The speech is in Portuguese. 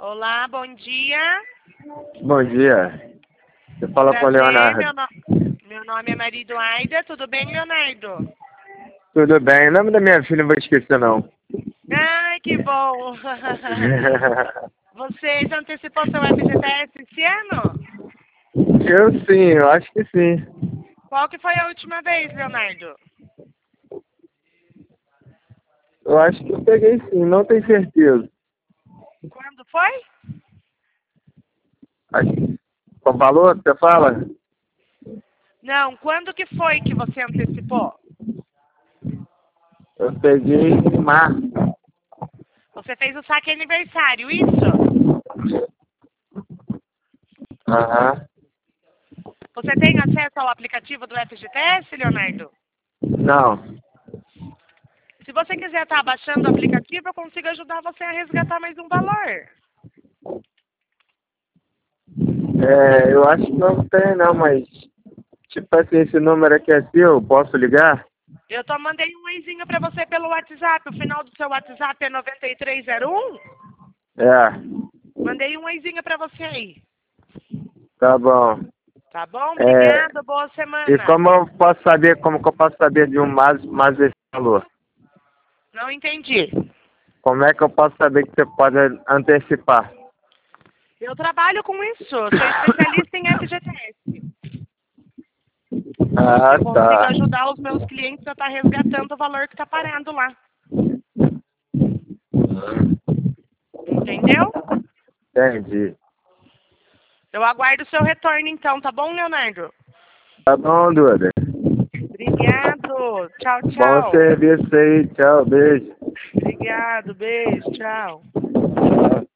Olá, bom dia. Bom dia. Você fala com o Prazer, Leonardo. meu nome é Maria Eduarda. Tudo bem, Leonardo? Tudo bem? O nome da minha filha não vou esquecer, não. Ai, que bom. Você já antecipou seu FGTS esse ano? Eu sim, eu acho que sim. Qual que foi a última vez, Leonardo? Eu acho que eu peguei sim, não tenho certeza. Quando foi? Com valor, você fala? Não, quando que foi que você antecipou? Eu peguei em março. Você fez o saque aniversário, isso? Aham. Você tem acesso ao aplicativo do FGTS, Leonardo? Não. Se você quiser estar baixando o aplicativo, eu consigo ajudar você a resgatar mais um valor. Eu acho que não tem não, mas tipo assim, esse número aqui é seu, posso ligar? Mandei um oizinho pra você pelo WhatsApp. O final do seu WhatsApp é 9301? É, Mandei um oizinho pra você aí. tá bom. Tá bom? É, Obrigada, boa e semana. como que eu posso saber de um mais esse valor? Não entendi. Como é que eu posso saber que você pode antecipar? Eu trabalho com isso. Sou especialista em FGTS. Ah, Eu consigo tá. ajudar os meus clientes a estar resgatando o valor que está parado lá. Entendeu? Entendi. Eu aguardo o seu retorno então, tá bom, Leonardo? Tá bom, Duda. Obrigado. Tchau, Bom tchau. serviço aí. Tchau, beijo. Obrigado. Beijo. Tchau.